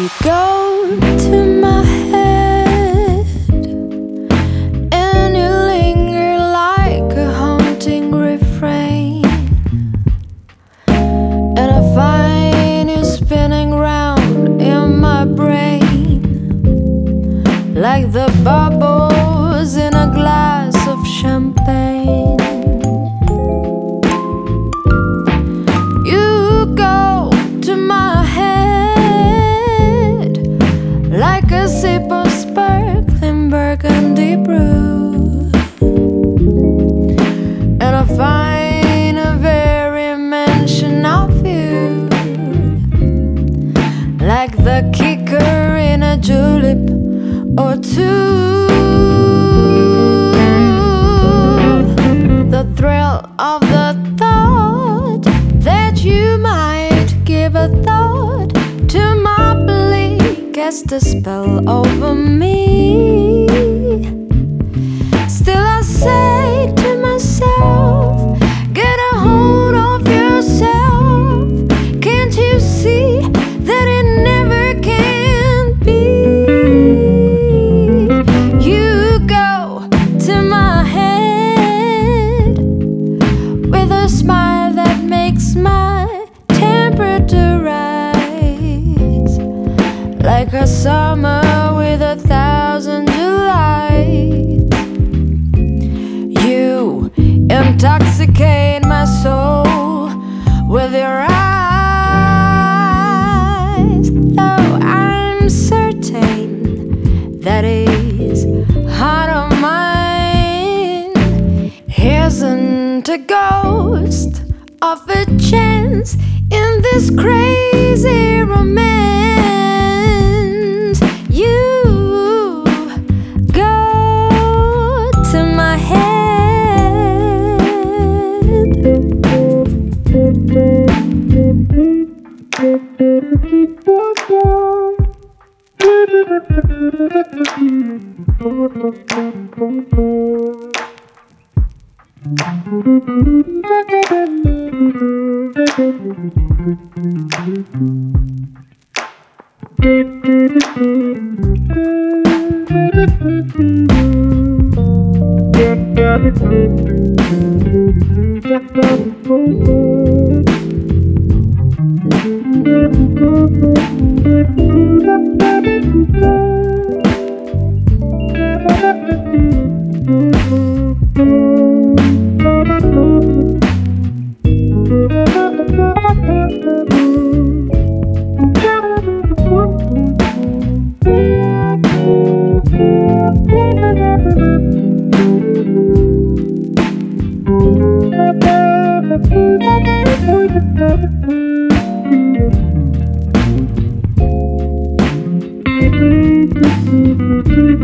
go to my head and you linger like a haunting refrain, and I find you spinning round in my brain like the bubbles in a glass of champagne. You go to my head like a sip of sparkling burgundy brew, and I find a very mention of you like the kicker in a julep or two. The thrill of the thought that you might give a thought to my belief cast a spell over me. Still I say to myself, get a hold of yourself. Can't you see that it never can be? You go to my head with a smile that makes my temperature rise like a summer with 1,000 Julys. You intoxicate my soul with your eyes, though I'm certain that is heart of mine isn't a ghost of a chance in this crazy romance. You go to my head. Thank you.